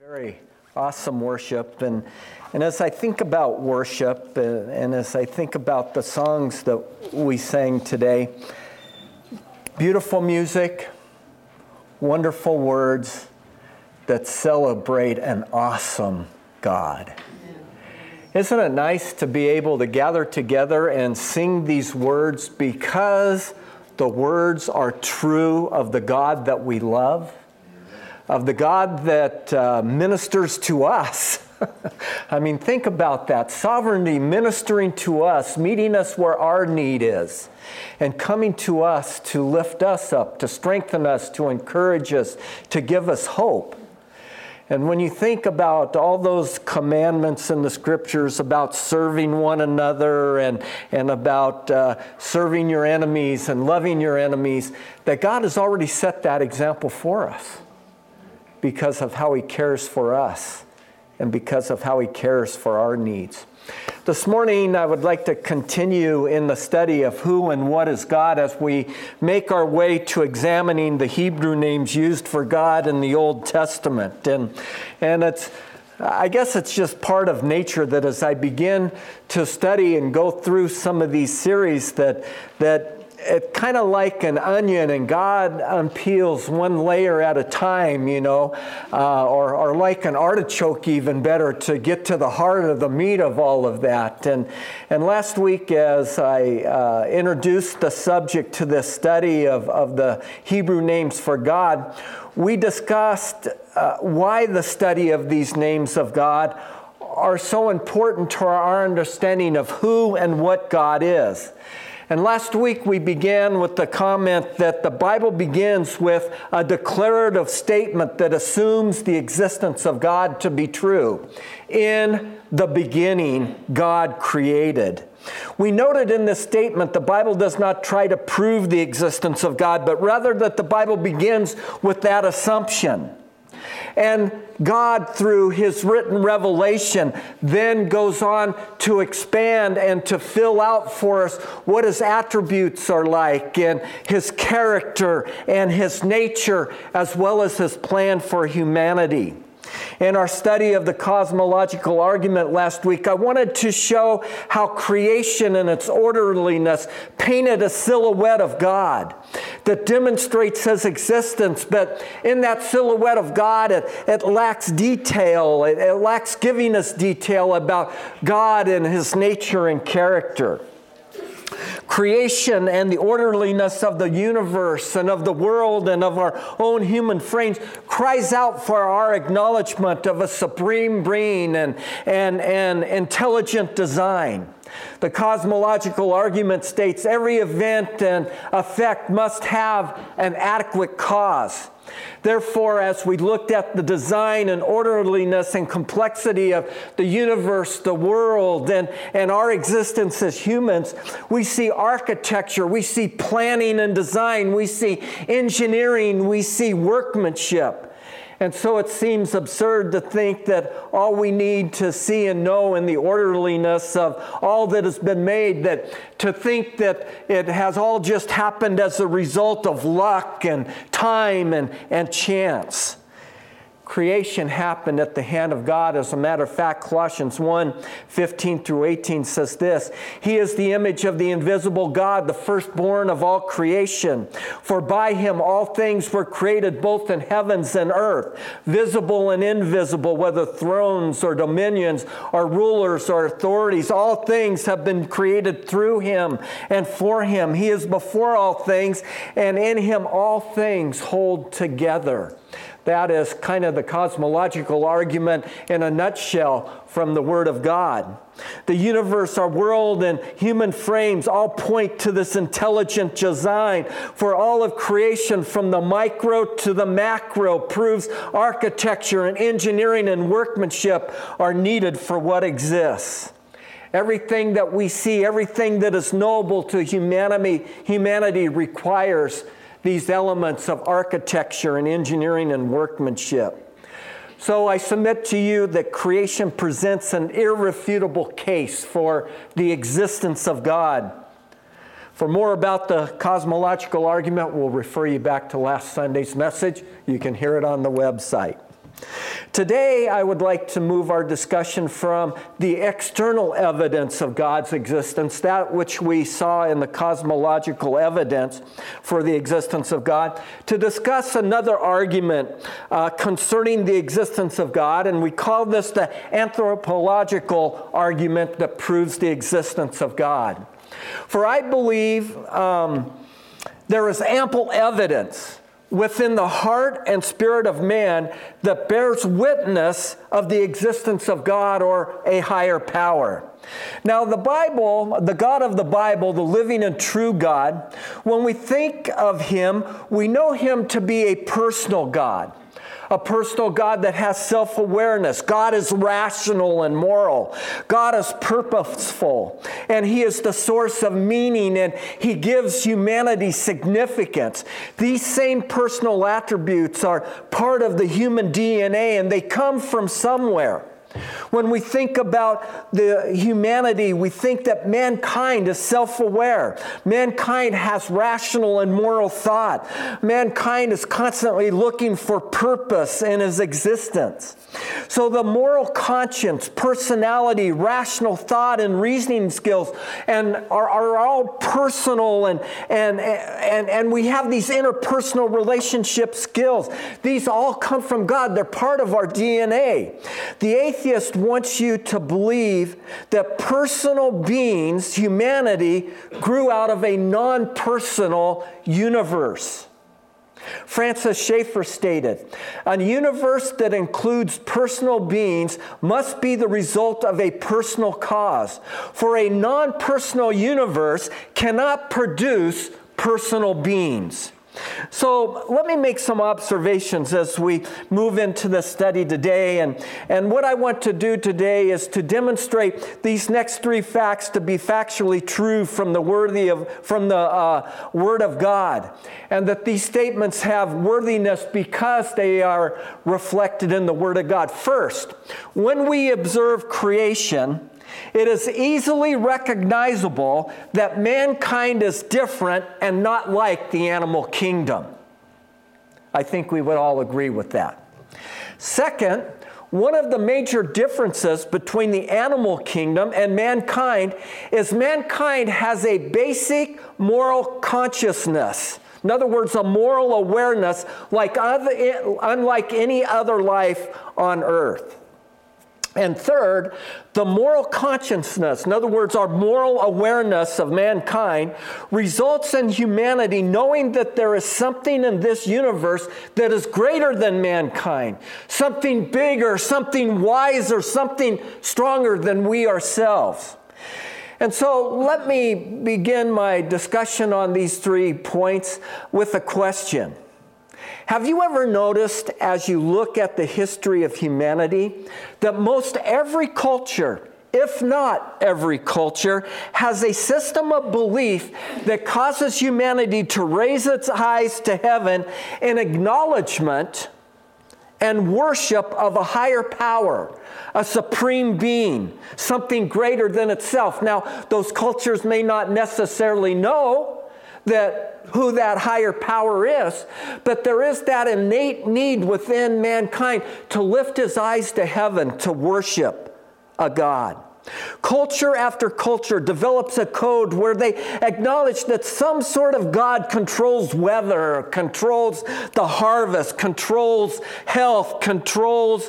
Very awesome worship. And as I think about worship and as I think about the songs that we sang today, beautiful music, wonderful words that celebrate an awesome God. Isn't it nice to be able to gather together and sing these words because the words are true of the God that we love, of the God that ministers to us? I mean, think about that. Sovereignty ministering to us, meeting us where our need is, and coming to us to lift us up, to strengthen us, to encourage us, to give us hope. And when you think about all those commandments in the scriptures about serving one another and about serving your enemies and loving your enemies, that God has already set that example for us because of how He cares for us and because of how He cares for our needs. This morning, I would like to continue in the study of who and what is God as we make our way to examining the Hebrew names used for God in the Old Testament. And I guess it's just part of nature that as I begin to study and go through some of these series that it's kind of like an onion, and God unpeels one layer at a time, or like an artichoke, even better, to get to the heart of the meat of all of that. And last week, as I introduced the subject to this study of the Hebrew names for God, we discussed why the study of these names of God are so important to our understanding of who and what God is. And last week we began with the comment that the Bible begins with a declarative statement that assumes the existence of God to be true. In the beginning, God created. We noted in this statement the Bible does not try to prove the existence of God, but rather that the Bible begins with that assumption. And God, through His written revelation, then goes on to expand and to fill out for us what His attributes are like, and His character and His nature, as well as His plan for humanity. In our study of the cosmological argument last week, I wanted to show how creation and its orderliness painted a silhouette of God that demonstrates His existence, but in that silhouette of God, it lacks detail. It lacks giving us detail about God and His nature and character. Creation and the orderliness of the universe and of the world and of our own human frames cries out for our acknowledgement of a supreme being and intelligent design. The cosmological argument states every event and effect must have an adequate cause. Therefore, as we looked at the design and orderliness and complexity of the universe, the world, and our existence as humans, we see architecture, we see planning and design, we see engineering, we see workmanship. And so it seems absurd to think that all we need to see and know in the orderliness of all that has been made, that to think that it has all just happened as a result of luck and time and chance. Creation happened at the hand of God. As a matter of fact, Colossians 1:15-18 says this: He is the image of the invisible God, the firstborn of all creation. For by Him all things were created, both in heavens and earth, visible and invisible, whether thrones or dominions or rulers or authorities. All things have been created through Him and for Him. He is before all things, and in Him all things hold together. That is kind of the cosmological argument in a nutshell from the Word of God. The universe, our world, and human frames all point to this intelligent design. For all of creation, from the micro to the macro, proves architecture and engineering and workmanship are needed for what exists. Everything that we see, everything that is noble to humanity requires these elements of architecture and engineering and workmanship. So I submit to you that creation presents an irrefutable case for the existence of God. For more about the cosmological argument, we'll refer you back to last Sunday's message. You can hear it on the website. Today, I would like to move our discussion from the external evidence of God's existence, that which we saw in the cosmological evidence for the existence of God, to discuss another argument concerning the existence of God, and we call this the anthropological argument that proves the existence of God. For I believe there is ample evidence within the heart and spirit of man that bears witness of the existence of God or a higher power. Now, the Bible, the God of the Bible, the living and true God, when we think of Him, we know Him to be a personal God. A personal God that has self-awareness. God is rational and moral. God is purposeful. And He is the source of meaning, and He gives humanity significance. These same personal attributes are part of the human DNA, and they come from somewhere. When we think about the humanity, we think that mankind is self-aware. Mankind has rational and moral thought. Mankind is constantly looking for purpose in his existence. So the moral conscience, personality, rational thought, and reasoning skills are all personal, and we have these interpersonal relationship skills. These all come from God. They're part of our DNA. The atheist wants you to believe that personal beings, humanity, grew out of a non-personal universe. Francis Schaeffer stated, "A universe that includes personal beings must be the result of a personal cause, for a non-personal universe cannot produce personal beings." So let me make some observations as we move into the study today. And what I want to do today is to demonstrate these next three facts to be factually true from the Word of God. And that these statements have worthiness because they are reflected in the Word of God. First, when we observe creation, it is easily recognizable that mankind is different and not like the animal kingdom. I think we would all agree with that. Second, one of the major differences between the animal kingdom and mankind is mankind has a basic moral consciousness. In other words, a moral awareness unlike any other life on earth. And third, the moral consciousness, in other words, our moral awareness of mankind, results in humanity knowing that there is something in this universe that is greater than mankind, something bigger, something wiser, something stronger than we ourselves. And so let me begin my discussion on these 3 points with a question. Have you ever noticed, as you look at the history of humanity, that most every culture, if not every culture, has a system of belief that causes humanity to raise its eyes to heaven in acknowledgement and worship of a higher power, a supreme being, something greater than itself? Now, those cultures may not necessarily know who that higher power is, but there is that innate need within mankind to lift his eyes to heaven, to worship a God. Culture after culture develops a code where they acknowledge that some sort of God controls weather, controls the harvest, controls health, controls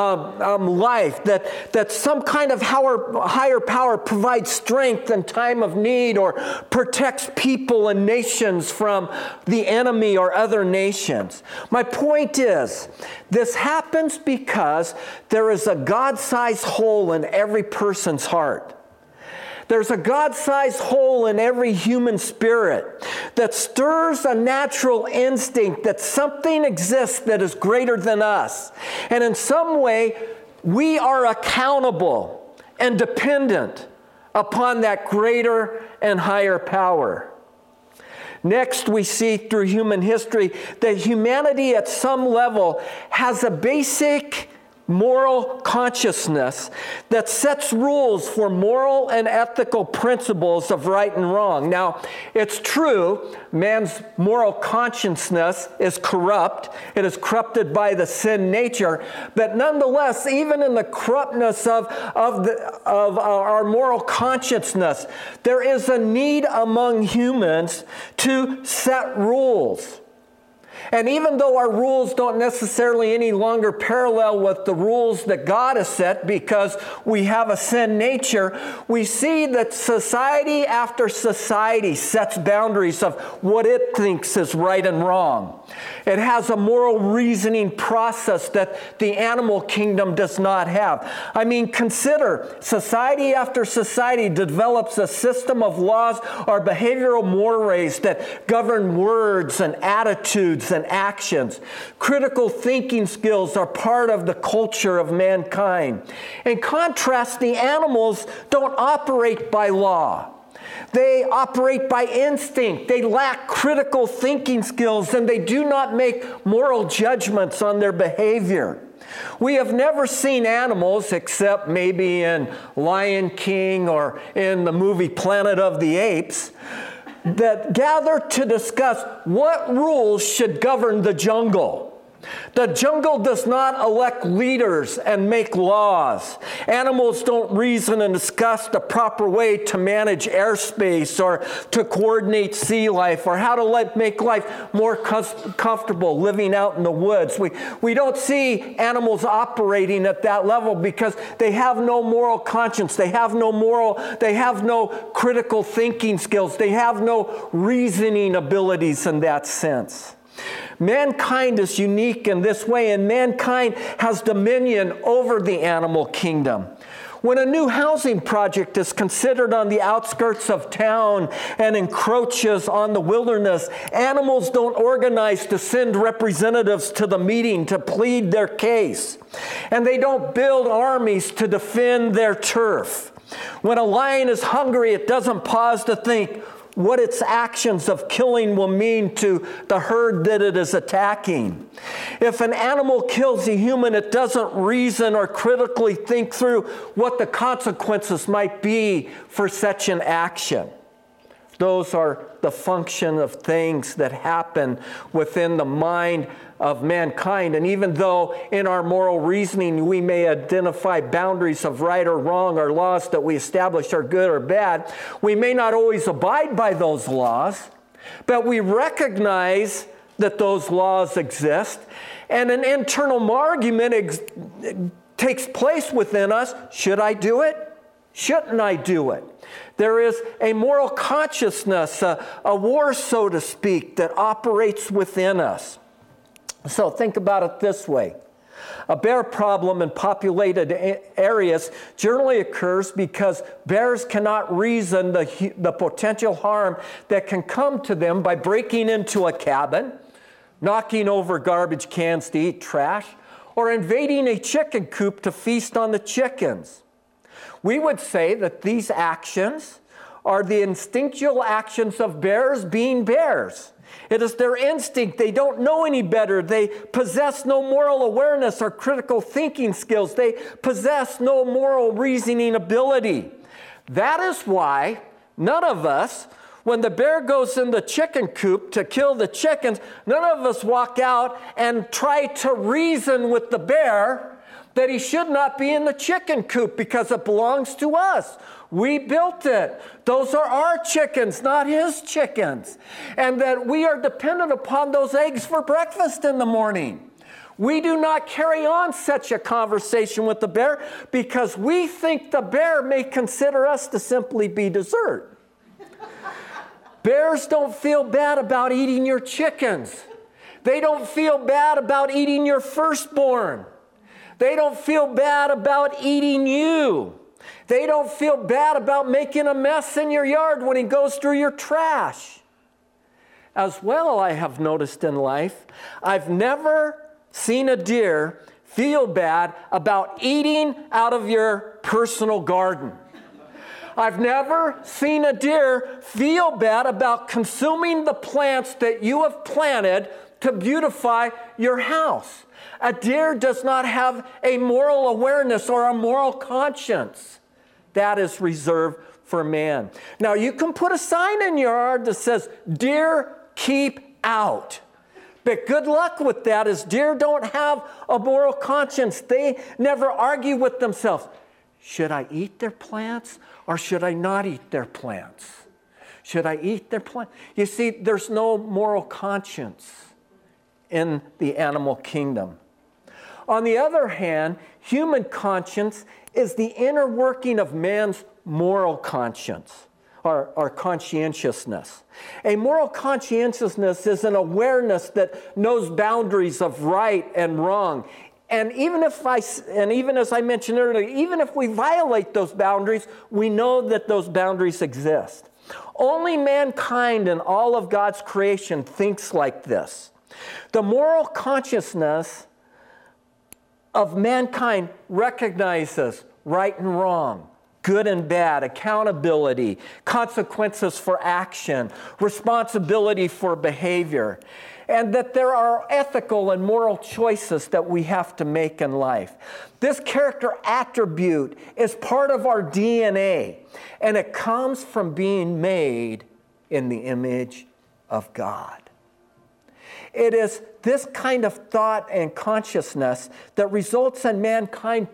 life, that some kind of higher power provides strength in time of need or protects people and nations from the enemy or other nations. My point is, this happens because there is a God-sized hole in every person's heart. There's a God-sized hole in every human spirit that stirs a natural instinct that something exists that is greater than us. And in some way, we are accountable and dependent upon that greater and higher power. Next, we see through human history that humanity at some level has a basic moral consciousness that sets rules for moral and ethical principles of right and wrong. Now, it's true, man's moral consciousness is corrupt. It is corrupted by the sin nature. But nonetheless, even in the corruptness of our moral consciousness, there is a need among humans to set rules. And even though our rules don't necessarily any longer parallel with the rules that God has set because we have a sin nature, we see that society after society sets boundaries of what it thinks is right and wrong. It has a moral reasoning process that the animal kingdom does not have. I mean, consider society after society develops a system of laws or behavioral mores that govern words and attitudes and actions. Critical thinking skills are part of the culture of mankind. In contrast, the animals don't operate by law. They operate by instinct. They lack critical thinking skills, and they do not make moral judgments on their behavior. We have never seen animals, except maybe in Lion King or in the movie Planet of the Apes, that gather to discuss what rules should govern the jungle. The jungle does not elect leaders and make laws. Animals don't reason and discuss the proper way to manage airspace or to coordinate sea life or how to make life more comfortable living out in the woods. We don't see animals operating at that level because they have no moral conscience. They have no critical thinking skills. They have no reasoning abilities in that sense. Mankind is unique in this way, and mankind has dominion over the animal kingdom. When a new housing project is considered on the outskirts of town and encroaches on the wilderness, animals don't organize to send representatives to the meeting to plead their case. And they don't build armies to defend their turf. When a lion is hungry, it doesn't pause to think what its actions of killing will mean to the herd that it is attacking. If an animal kills a human, it doesn't reason or critically think through what the consequences might be for such an action. Those are the function of things that happen within the mind of mankind. And even though in our moral reasoning we may identify boundaries of right or wrong or laws that we establish are good or bad, we may not always abide by those laws, but we recognize that those laws exist, and an internal argument takes place within us. Should I do it? Shouldn't I do it? There is a moral consciousness, a war, so to speak, that operates within us. So think about it this way. A bear problem in populated areas generally occurs because bears cannot reason the potential harm that can come to them by breaking into a cabin, knocking over garbage cans to eat trash, or invading a chicken coop to feast on the chickens. We would say that these actions are the instinctual actions of bears being bears. It is their instinct. They don't know any better. They possess no moral awareness or critical thinking skills. They possess no moral reasoning ability. That is why none of us, when the bear goes in the chicken coop to kill the chickens, none of us walk out and try to reason with the bear that he should not be in the chicken coop because it belongs to us. We built it. Those are our chickens, not his chickens. And that we are dependent upon those eggs for breakfast in the morning. We do not carry on such a conversation with the bear because we think the bear may consider us to simply be dessert. Bears don't feel bad about eating your chickens. They don't feel bad about eating your firstborn. They don't feel bad about eating you. They don't feel bad about making a mess in your yard when he goes through your trash. As well, I have noticed in life, I've never seen a deer feel bad about eating out of your personal garden. I've never seen a deer feel bad about consuming the plants that you have planted to beautify your house. A deer does not have a moral awareness or a moral conscience. That is reserved for man. Now, you can put a sign in your yard that says, "Deer, keep out." But good luck with that, as deer don't have a moral conscience. They never argue with themselves. Should I eat their plants or should I not eat their plants? Should I eat their plants? You see, there's no moral conscience in the animal kingdom. On the other hand, human conscience is the inner working of man's moral conscience. Our conscientiousness. A moral conscientiousness is an awareness that knows boundaries of right and wrong. And even as I mentioned earlier, even if we violate those boundaries, we know that those boundaries exist. Only mankind in all of God's creation thinks like this. The moral consciousness of mankind recognizes right and wrong, good and bad, accountability, consequences for action, responsibility for behavior, and that there are ethical and moral choices that we have to make in life. This character attribute is part of our DNA, and it comes from being made in the image of God. It is this kind of thought and consciousness that results in mankind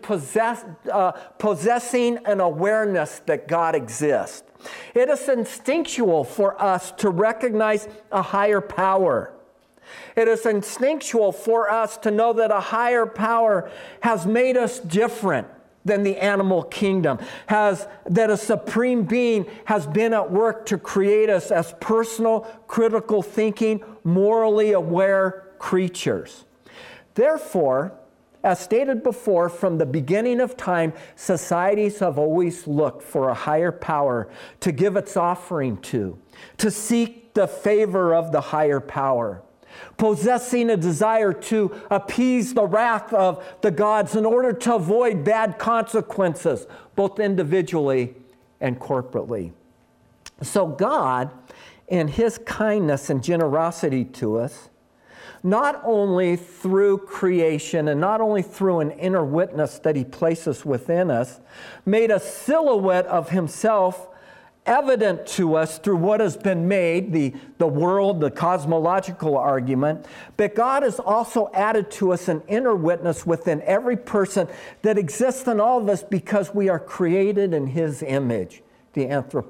possessing an awareness that God exists. It is instinctual for us to recognize a higher power. It is instinctual for us to know that a higher power has made us different than the animal kingdom, that a supreme being has been at work to create us as personal, critical thinking, morally aware creatures. Therefore, as stated before, from the beginning of time, societies have always looked for a higher power to give its offering to seek the favor of the higher power, possessing a desire to appease the wrath of the gods in order to avoid bad consequences, both individually and corporately. So God, in His kindness and generosity to us, not only through creation and not only through an inner witness that He places within us, made a silhouette of Himself evident to us through what has been made, the world, the cosmological argument, but God has also added to us an inner witness within every person that exists in all of us because we are created in His image, the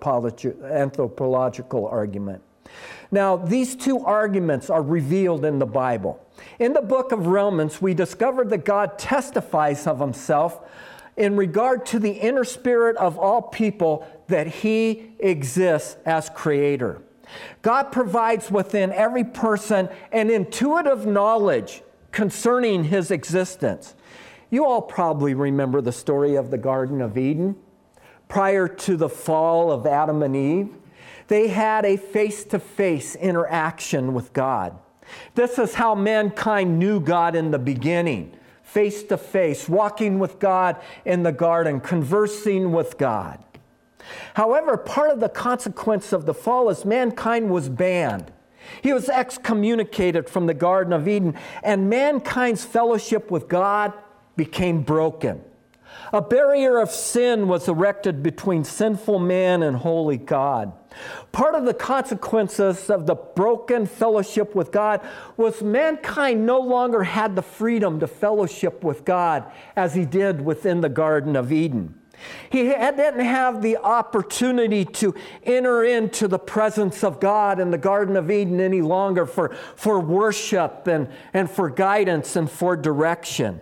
anthropological argument. Now, these two arguments are revealed in the Bible. In the book of Romans, we discovered that God testifies of Himself in regard to the inner spirit of all people that He exists as creator. God provides within every person an intuitive knowledge concerning His existence. You all probably remember the story of the Garden of Eden. Prior to the fall of Adam and Eve, they had a face-to-face interaction with God. This is how mankind knew God in the beginning. Face-to-face, walking with God in the garden, conversing with God. However, part of the consequence of the fall is mankind was banned. He was excommunicated from the Garden of Eden, and mankind's fellowship with God became broken. A barrier of sin was erected between sinful man and holy God. Part of the consequences of the broken fellowship with God was mankind no longer had the freedom to fellowship with God as he did within the Garden of Eden. He didn't have the opportunity to enter into the presence of God in the Garden of Eden any longer for worship and for guidance and for direction.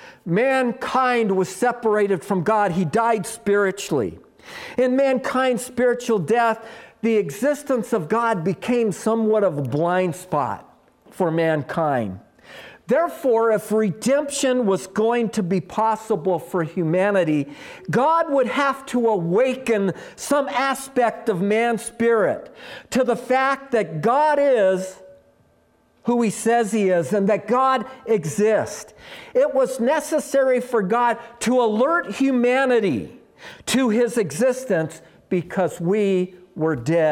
Mankind was separated from God. He died spiritually. In mankind's spiritual death, the existence of God became somewhat of a blind spot for mankind. Therefore, if redemption was going to be possible for humanity, God would have to awaken some aspect of man's spirit to the fact that God is who He says He is, and that God exists. It was necessary for God to alert humanity to His existence because we were dead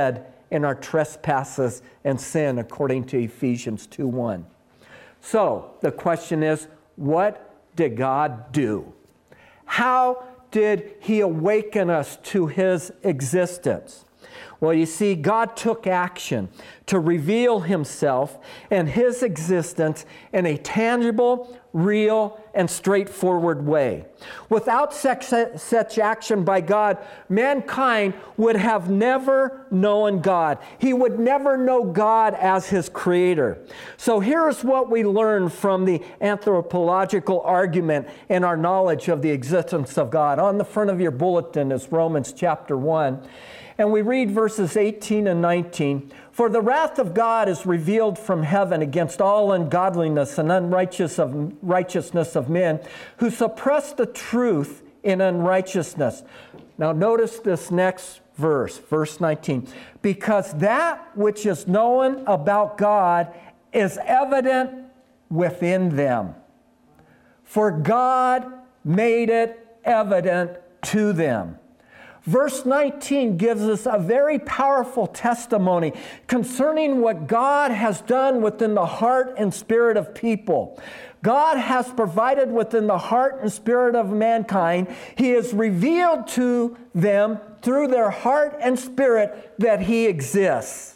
in our trespasses and sin, according to Ephesians 2:1. So the question is, what did God do? How did he awaken us to his existence? Well, you see, God took action to reveal himself and his existence in a tangible, real, and straightforward way. Without such action by God, mankind would have never known God. He would never know God as his creator. So here's what we learn from the anthropological argument and our knowledge of the existence of God. On the front of your bulletin is Romans chapter 1. And we read verses 18 and 19. For the wrath of God is revealed from heaven against all ungodliness and unrighteousness of men who suppress the truth in unrighteousness. Now notice this next verse, verse 19. Because that which is known about God is evident within them. For God made it evident to them. Verse 19 gives us a very powerful testimony concerning what God has done within the heart and spirit of people. God has provided within the heart and spirit of mankind. He has revealed to them through their heart and spirit that he exists.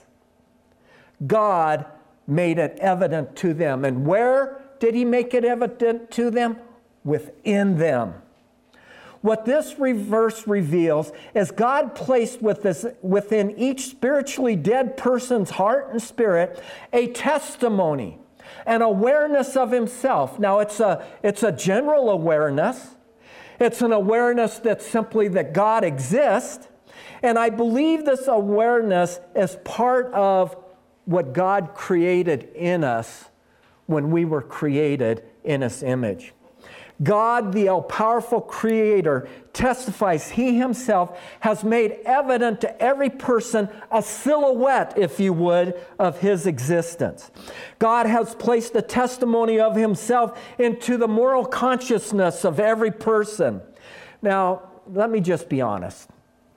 God made it evident to them. And where did he make it evident to them? Within them. What this verse reveals is God placed within each spiritually dead person's heart and spirit a testimony, an awareness of himself. Now, it's a general awareness. It's an awareness that's simply that God exists. And I believe this awareness is part of what God created in us when we were created in his image. God, the all-powerful creator, testifies he himself has made evident to every person a silhouette, if you would, of his existence. God has placed the testimony of himself into the moral consciousness of every person. Now, let me just be honest.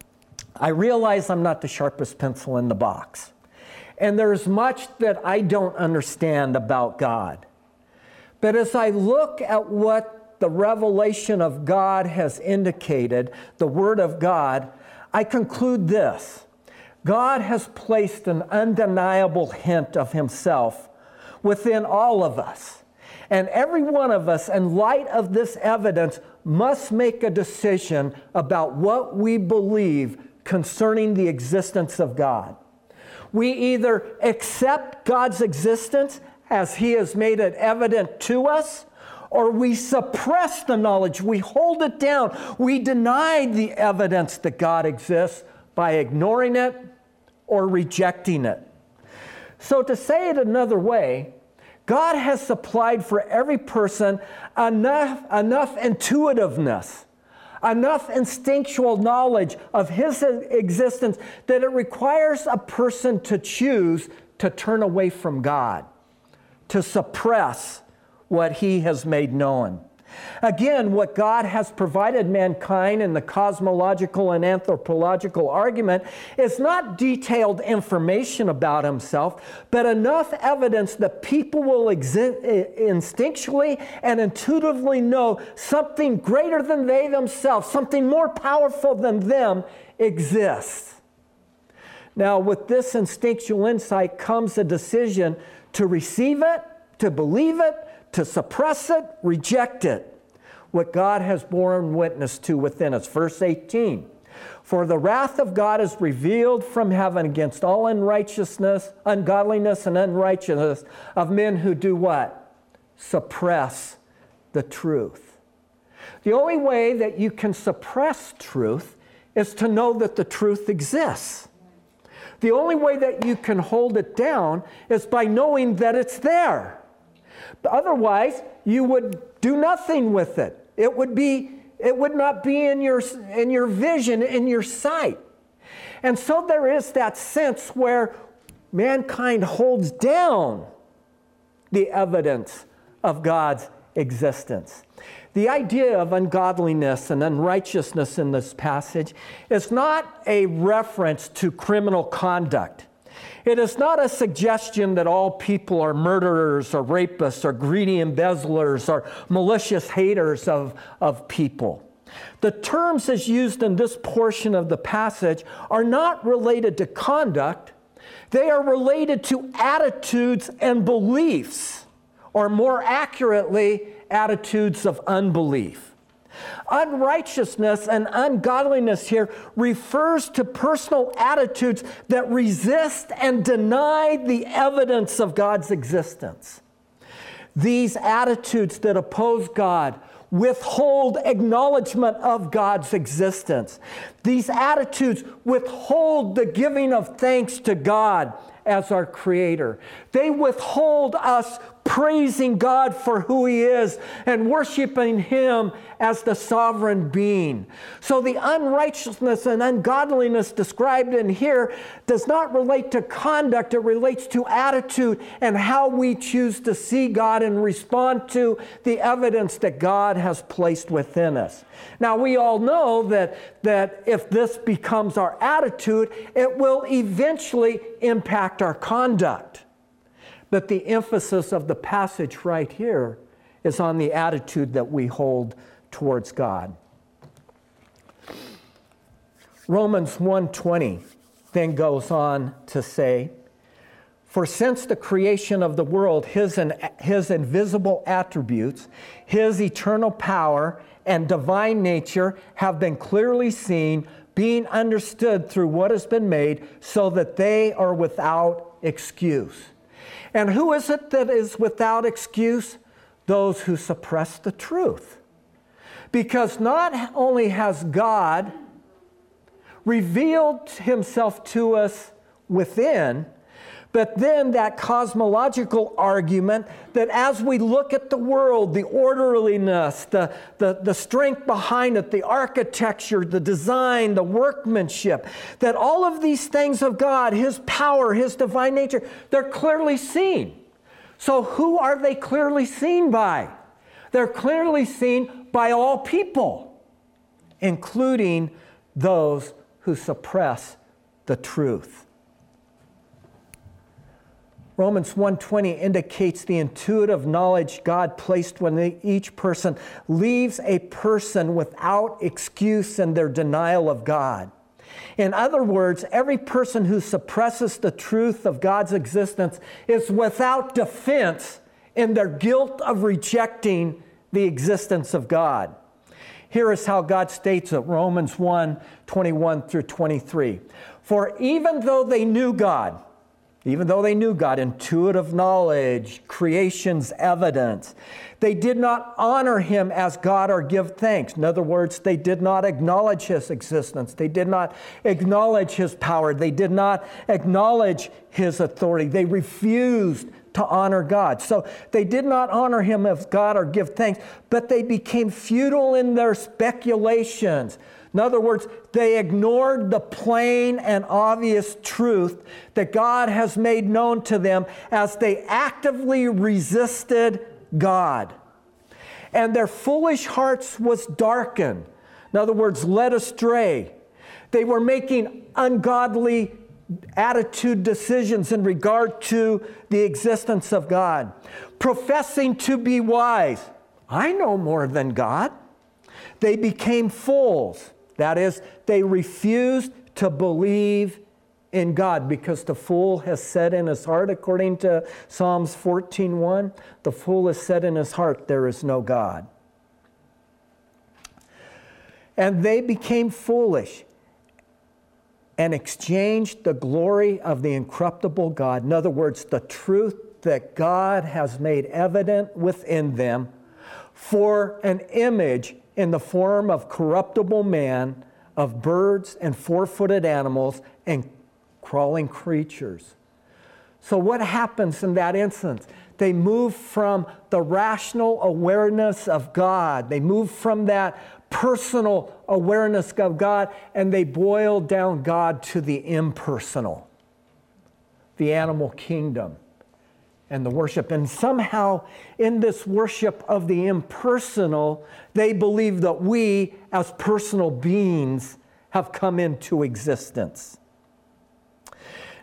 I realize I'm not the sharpest pencil in the box. And there's much that I don't understand about God. But as I look at what the revelation of God has indicated, the Word of God, I conclude this. God has placed an undeniable hint of himself within all of us. And every one of us, in light of this evidence, must make a decision about what we believe concerning the existence of God. We either accept God's existence as he has made it evident to us, or we suppress the knowledge, we hold it down, we deny the evidence that God exists by ignoring it or rejecting it. So to say it another way, God has supplied for every person enough intuitiveness, enough instinctual knowledge of his existence that it requires a person to choose to turn away from God, to suppress what he has made known. Again, what God has provided mankind in the cosmological and anthropological argument is not detailed information about himself, but enough evidence that people will instinctually and intuitively know something greater than they themselves, something more powerful than them exists. Now, with this instinctual insight comes a decision to receive it, to believe it, to suppress it, reject it, what God has borne witness to within us. Verse 18, for the wrath of God is revealed from heaven against all ungodliness and unrighteousness of men who do what? Suppress the truth. The only way that you can suppress truth is to know that the truth exists. The only way that you can hold it down is by knowing that it's there. Otherwise, you would do nothing with it. It would not be in your vision, in your sight. And so there is that sense where mankind holds down the evidence of God's existence. The idea of ungodliness and unrighteousness in this passage is not a reference to criminal conduct. It is not a suggestion that all people are murderers or rapists or greedy embezzlers or malicious haters of people. The terms as used in this portion of the passage are not related to conduct. They are related to attitudes and beliefs, or more accurately, attitudes of unbelief. Unrighteousness and ungodliness here refers to personal attitudes that resist and deny the evidence of God's existence. These attitudes that oppose God withhold acknowledgement of God's existence. These attitudes withhold the giving of thanks to God as our Creator. They withhold us praising God for who He is and worshiping Him as the sovereign being. So the unrighteousness and ungodliness described in here does not relate to conduct. It relates to attitude and how we choose to see God and respond to the evidence that God has placed within us. Now, we all know that if this becomes our attitude, it will eventually impact our conduct. But the emphasis of the passage right here is on the attitude that we hold towards God. Romans 1:20 then goes on to say, "For since the creation of the world, His invisible attributes, His eternal power and divine nature have been clearly seen, being understood through what has been made, so that they are without excuse." And who is it that is without excuse? Those who suppress the truth. Because not only has God revealed Himself to us within, but then that cosmological argument that as we look at the world, the orderliness, the strength behind it, the architecture, the design, the workmanship, that all of these things of God, His power, His divine nature, they're clearly seen. So who are they clearly seen by? They're clearly seen by all people, including those who suppress the truth. Romans 1:20 indicates the intuitive knowledge God placed when each person leaves a person without excuse in their denial of God. In other words, every person who suppresses the truth of God's existence is without defense in their guilt of rejecting the existence of God. Here is how God states it, Romans 1:21 through 23. "For even though they knew God," intuitive knowledge, creation's evidence, "they did not honor Him as God or give thanks." In other words, they did not acknowledge His existence. They did not acknowledge His power. They did not acknowledge His authority. They refused to honor God. So they did not honor Him as God or give thanks, but they became futile in their speculations. In other words, they ignored the plain and obvious truth that God has made known to them as they actively resisted God. And their foolish hearts was darkened. In other words, led astray. They were making ungodly attitude decisions in regard to the existence of God, professing to be wise. I know more than God. They became fools. That is, they refused to believe in God, because the fool has said in his heart, according to Psalms 14:1, the fool has said in his heart, there is no God. And they became foolish and exchanged the glory of the incorruptible God. In other words, the truth that God has made evident within them, for an image in the form of corruptible man, of birds and four-footed animals and crawling creatures. So what happens in that instance? They move from the rational awareness of God. They move from that personal awareness of God, and they boil down God to the impersonal, the animal kingdom, and the worship. And somehow in this worship of the impersonal, they believe that we as personal beings have come into existence.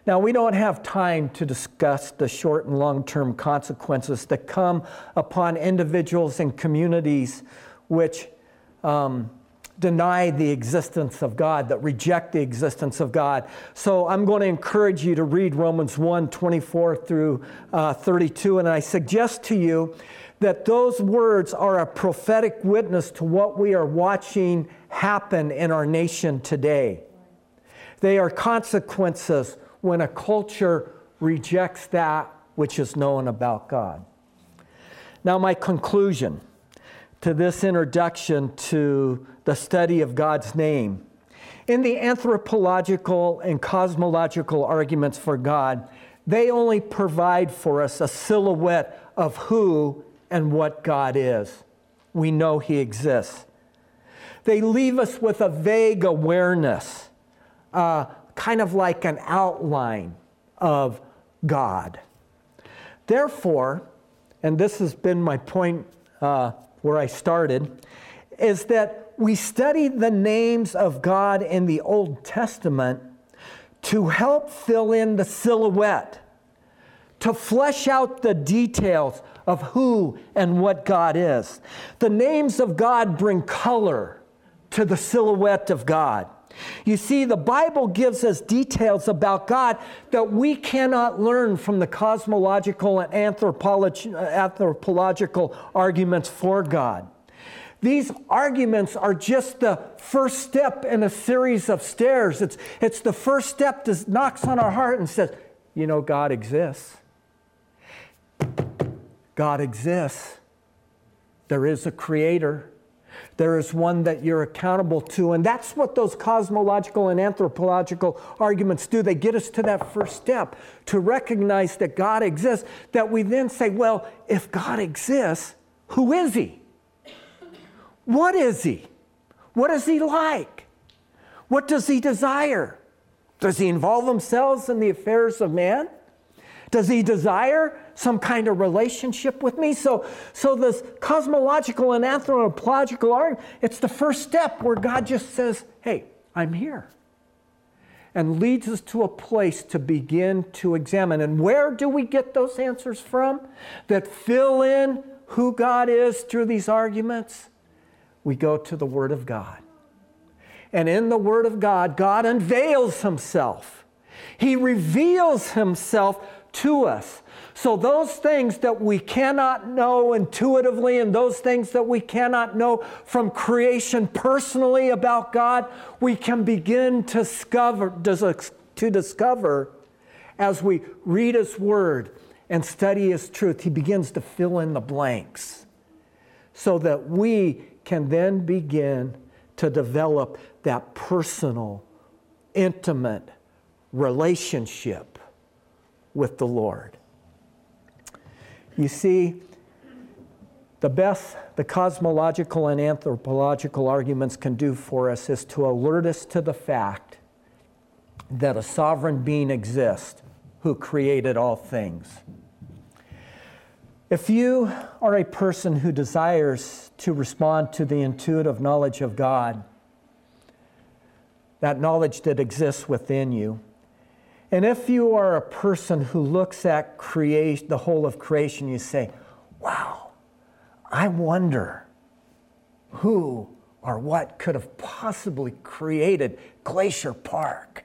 Now, we don't have time to discuss the short and long-term consequences that come upon individuals and communities which deny the existence of God, that reject the existence of God. So I'm going to encourage you to read Romans 1, 24 through 32, and I suggest to you that those words are a prophetic witness to what we are watching happen in our nation today. They are consequences when a culture rejects that which is known about God. Now, my conclusion to this introduction to the study of God's name. In the anthropological and cosmological arguments for God, they only provide for us a silhouette of who and what God is. We know He exists. They leave us with a vague awareness, kind of like an outline of God. Therefore, and this has been my point where I started, is that we study the names of God in the Old Testament to help fill in the silhouette, to flesh out the details of who and what God is. The names of God bring color to the silhouette of God. You see, the Bible gives us details about God that we cannot learn from the cosmological and anthropological arguments for God. These arguments are just the first step in a series of stairs. It's the first step that knocks on our heart and says, you know, God exists. God exists. There is a creator. There is one that you're accountable to. And that's what those cosmological and anthropological arguments do. They get us to that first step, to recognize that God exists, that we then say, well, if God exists, who is He? What is He? What is He like? What does He desire? Does He involve Himself in the affairs of man? Does He desire some kind of relationship with me? So this cosmological and anthropological argument, it's the first step where God just says, hey, I'm here. And leads us to a place to begin to examine. And where do we get those answers from that fill in who God is through these arguments? We go to the Word of God. And in the Word of God, God unveils Himself. He reveals Himself to us. So those things that we cannot know intuitively and those things that we cannot know from creation personally about God, we can begin to discover as we read His Word and study His truth. He begins to fill in the blanks so that we can then begin to develop that personal, intimate relationship with the Lord. You see, the best the cosmological and anthropological arguments can do for us is to alert us to the fact that a sovereign being exists who created all things. If you are a person who desires to respond to the intuitive knowledge of God, that knowledge that exists within you, and if you are a person who looks at creation, the whole of creation, you say, wow, I wonder who or what could have possibly created Glacier Park,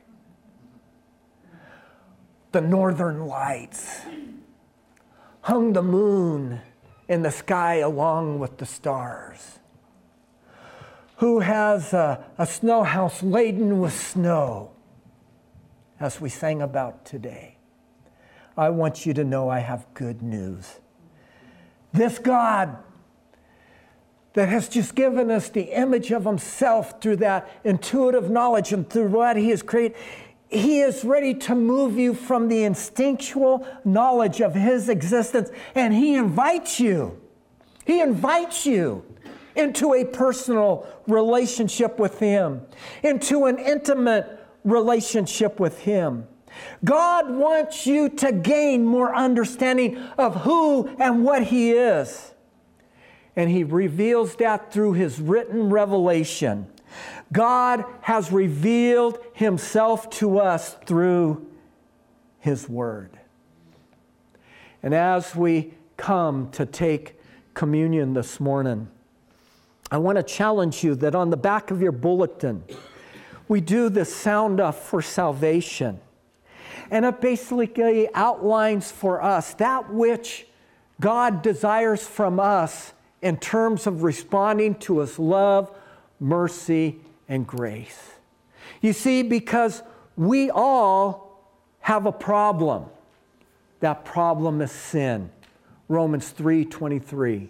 the Northern Lights, hung the moon in the sky along with the stars, who has a snow house laden with snow, as we sang about today. I want you to know I have good news. This God that has just given us the image of Himself through that intuitive knowledge and through what He has created, He is ready to move you from the instinctual knowledge of His existence, and He invites you. He invites you into a personal relationship with Him, into an intimate relationship with Him. God wants you to gain more understanding of who and what He is. And He reveals that through His written revelation. God has revealed Himself to us through His Word. And as we come to take communion this morning, I want to challenge you that on the back of your bulletin, we do the sound off for salvation. And it basically outlines for us that which God desires from us in terms of responding to His love, mercy, and grace. You see, because we all have a problem. That problem is sin. Romans 3:23.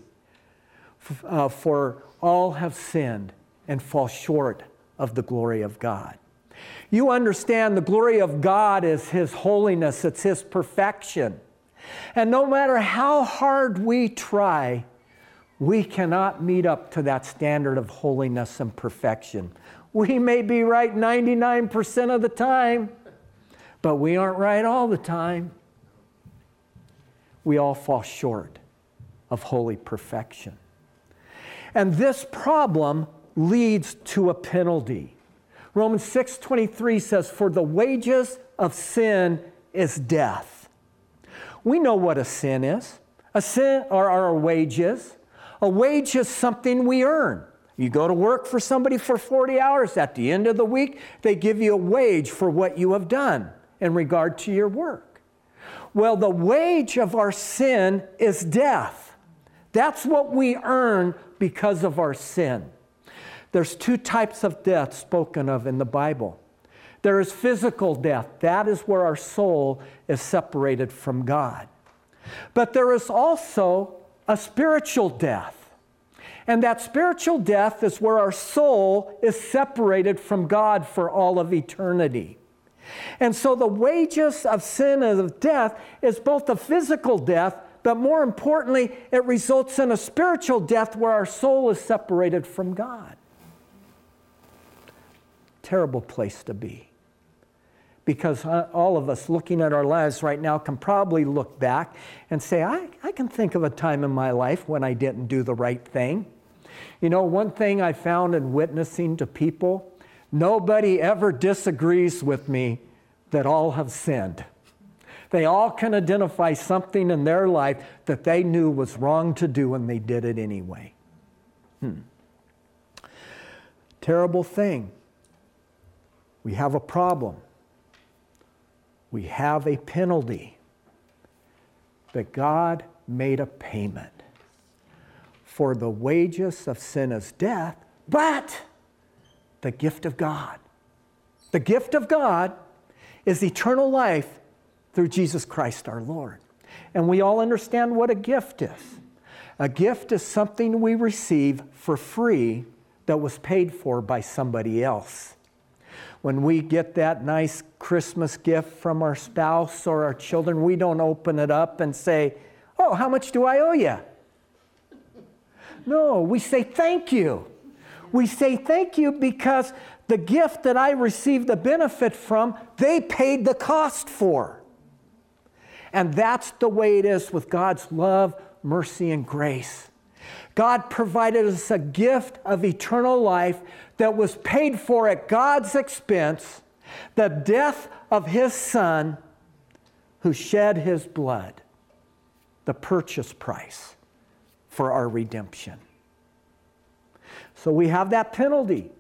For all have sinned and fall short of the glory of God. You understand the glory of God is His holiness, it's His perfection. And no matter how hard we try, we cannot meet up to that standard of holiness and perfection. We may be right 99% of the time, but we aren't right all the time. We all fall short of holy perfection. And this problem leads to a penalty. Romans 6:23 says, "For the wages of sin is death." We know what a sin is. A sin are our wages. A wage is something we earn. You go to work for somebody for 40 hours. At the end of the week, they give you a wage for what you have done in regard to your work. Well, the wage of our sin is death. That's what we earn because of our sin. There's two types of death spoken of in the Bible. There is physical death. That is where our soul is separated from God. But there is also a spiritual death. And that spiritual death is where our soul is separated from God for all of eternity. And so the wages of sin and of death is both a physical death, but more importantly, it results in a spiritual death where our soul is separated from God. Terrible place to be. Because all of us looking at our lives right now can probably look back and say, I can think of a time in my life when I didn't do the right thing. You know, one thing I found in witnessing to people, nobody ever disagrees with me that all have sinned. They all can identify something in their life that they knew was wrong to do and they did it anyway. Terrible thing. We have a problem. We have a penalty. But God made a payment. For the wages of sin is death, but the gift of God. The gift of God is eternal life through Jesus Christ our Lord. And we all understand what a gift is. A gift is something we receive for free that was paid for by somebody else. When we get that nice Christmas gift from our spouse or our children, we don't open it up and say, "Oh, how much do I owe you?" No, we say thank you. We say thank you because the gift that I received the benefit from, they paid the cost for. And that's the way it is with God's love, mercy, and grace. God provided us a gift of eternal life that was paid for at God's expense, the death of His Son who shed His blood, the purchase price for our redemption. So we have that penalty.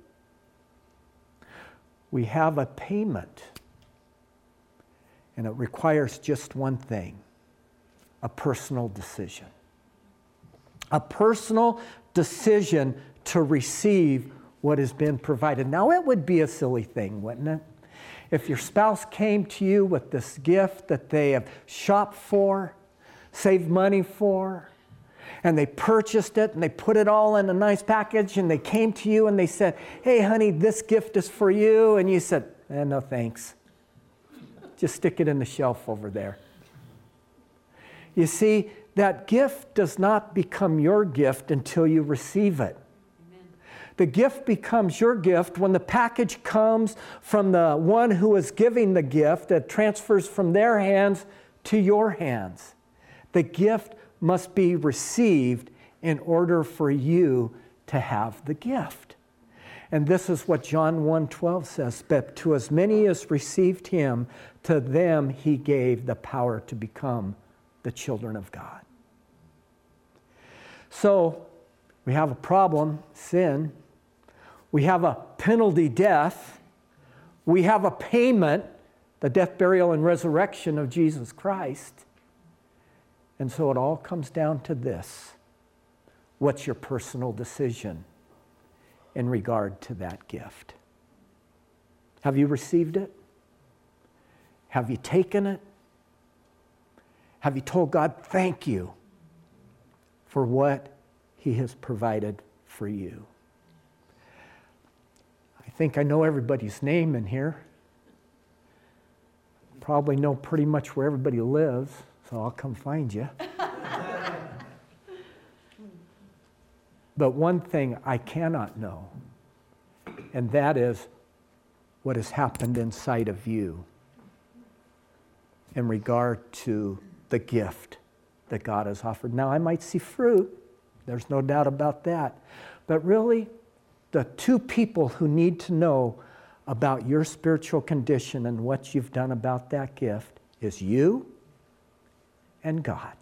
We have a payment. And it requires just one thing, a personal decision. A personal decision to receive what has been provided. Now, it would be a silly thing, wouldn't it? If your spouse came to you with this gift that they have shopped for, saved money for, and they purchased it and they put it all in a nice package and they came to you and they said, "Hey, honey, this gift is for you." And you said, "No, thanks. Just stick it in the shelf over there." You see, that gift does not become your gift until you receive it. Amen. The gift becomes your gift when the package comes from the one who is giving the gift, that transfers from their hands to your hands. The gift must be received in order for you to have the gift. And this is what John 1:12 says, but to as many as received him, to them he gave the power to become the children of God. So we have a problem, sin. We have a penalty, death. We have a payment, the death, burial, and resurrection of Jesus Christ. And so it all comes down to this. What's your personal decision in regard to that gift? Have you received it? Have you taken it? Have you told God, thank you for what he has provided for you? I think I know everybody's name in here. Probably know pretty much where everybody lives, so I'll come find you. But one thing I cannot know, and that is what has happened inside of you in regard to the gift that God has offered. Now, I might see fruit. There's no doubt about that. But really, the two people who need to know about your spiritual condition and what you've done about that gift is you and God.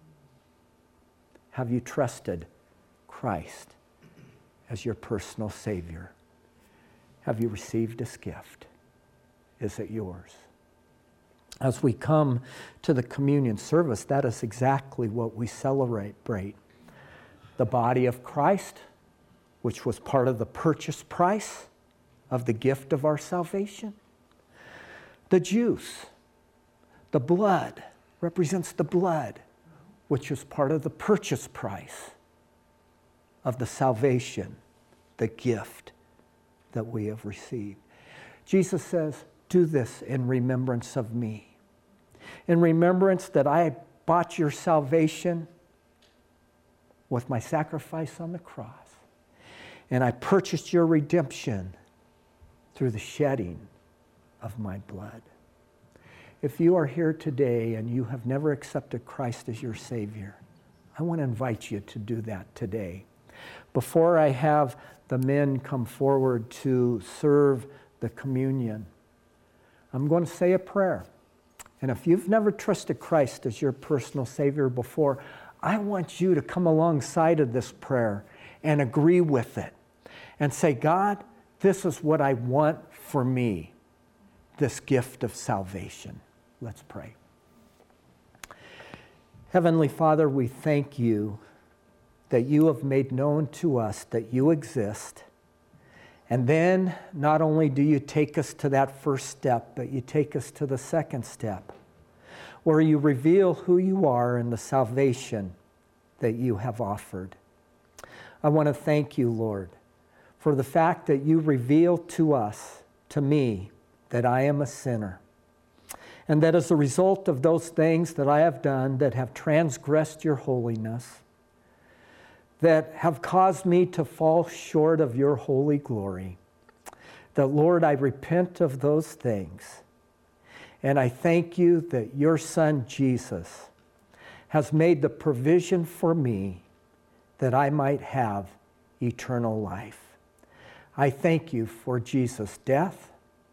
Have you trusted Christ as your personal Savior? Have you received this gift? Is it yours? As we come to the communion service, that is exactly what we celebrate. The body of Christ, which was part of the purchase price of the gift of our salvation. The juice, the blood, represents the blood, which was part of the purchase price of the salvation, the gift that we have received. Jesus says, do this in remembrance of me. In remembrance that I bought your salvation with my sacrifice on the cross. And I purchased your redemption through the shedding of my blood. If you are here today and you have never accepted Christ as your Savior, I want to invite you to do that today. Before I have the men come forward to serve the communion, I'm going to say a prayer. And if you've never trusted Christ as your personal Savior before, I want you to come alongside of this prayer and agree with it and say, God, this is what I want for me, this gift of salvation. Let's pray. Heavenly Father, we thank you that you have made known to us that you exist. And then not only do you take us to that first step, but you take us to the second step, where you reveal who you are and the salvation that you have offered. I want to thank you, Lord, for the fact that you reveal to us, to me, that I am a sinner. And that as a result of those things that I have done that have transgressed your holiness, that have caused me to fall short of your holy glory, that, Lord, I repent of those things. And I thank you that your Son, Jesus, has made the provision for me that I might have eternal life. I thank you for Jesus' death,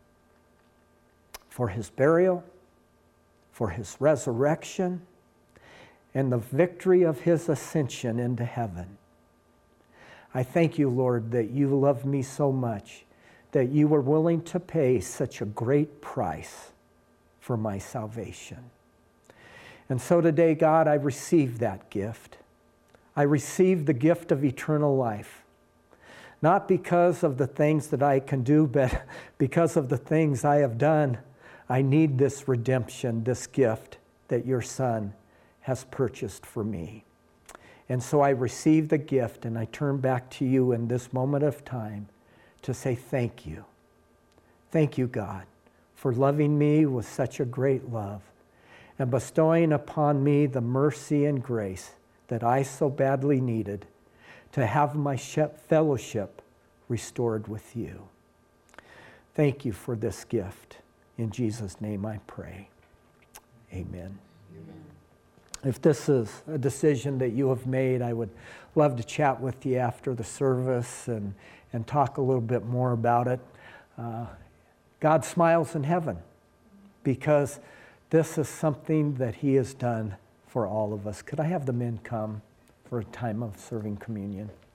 for his burial, for his resurrection, and the victory of his ascension into heaven. I thank you, Lord, that you love me so much that you were willing to pay such a great price for my salvation. And so today, God, I receive that gift. I receive the gift of eternal life, not because of the things that I can do, but because of the things I have done. I need this redemption, this gift that your Son has purchased for me. And so I receive the gift, and I turn back to you in this moment of time to say thank you. Thank you, God, for loving me with such a great love and bestowing upon me the mercy and grace that I so badly needed to have my fellowship restored with you. Thank you for this gift. In Jesus' name I pray. Amen. Amen. If this is a decision that you have made, I would love to chat with you after the service and talk a little bit more about it. God smiles in heaven because this is something that He has done for all of us. Could I have the men come for a time of serving communion?